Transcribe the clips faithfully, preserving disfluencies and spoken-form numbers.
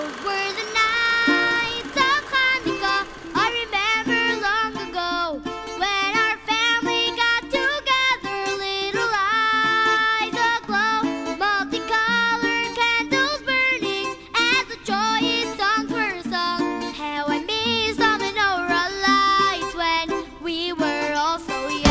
were the nights of Hanukkah. I remember long ago when our family got together. Little eyes aglow, multicolored candles burning as the joyous songs were sung. How I miss the menorah lights when we were all so young.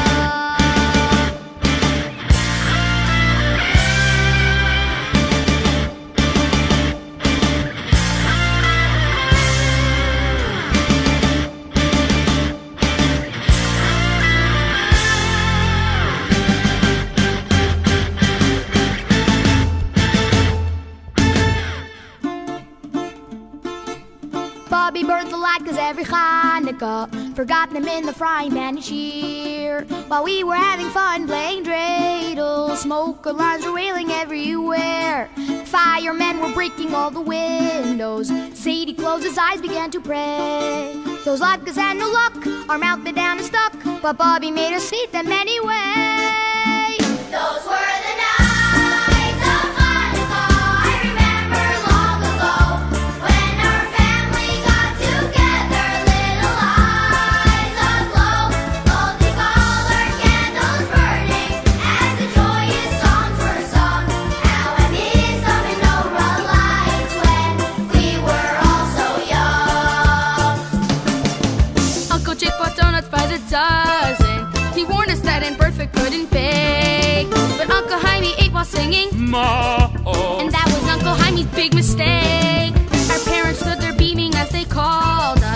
Bobby burnt the light cause every Hanukkah forgot them in the frying pan each year. While we were having fun playing dreidel, smoke alarms were wailing everywhere. Firemen were breaking all the windows. Sadie closed his eyes, began to pray. Those latkes had no luck, our mouth bit down and stuck, but Bobby made us eat them anyway. Those were the nights of Hanukkah. I remember long ago when our family got together. Little eyes aglow, multicolored candles burning as the joyous songs were sung. How I miss the menorah lights when we were all so young. Uncle Jake bought donuts by the dozen. He warned us that in birth we couldn't bake, but Uncle Jaime ate while singing Ma. and that was Uncle Jaime's big mistake. Our parents stood there beaming as they called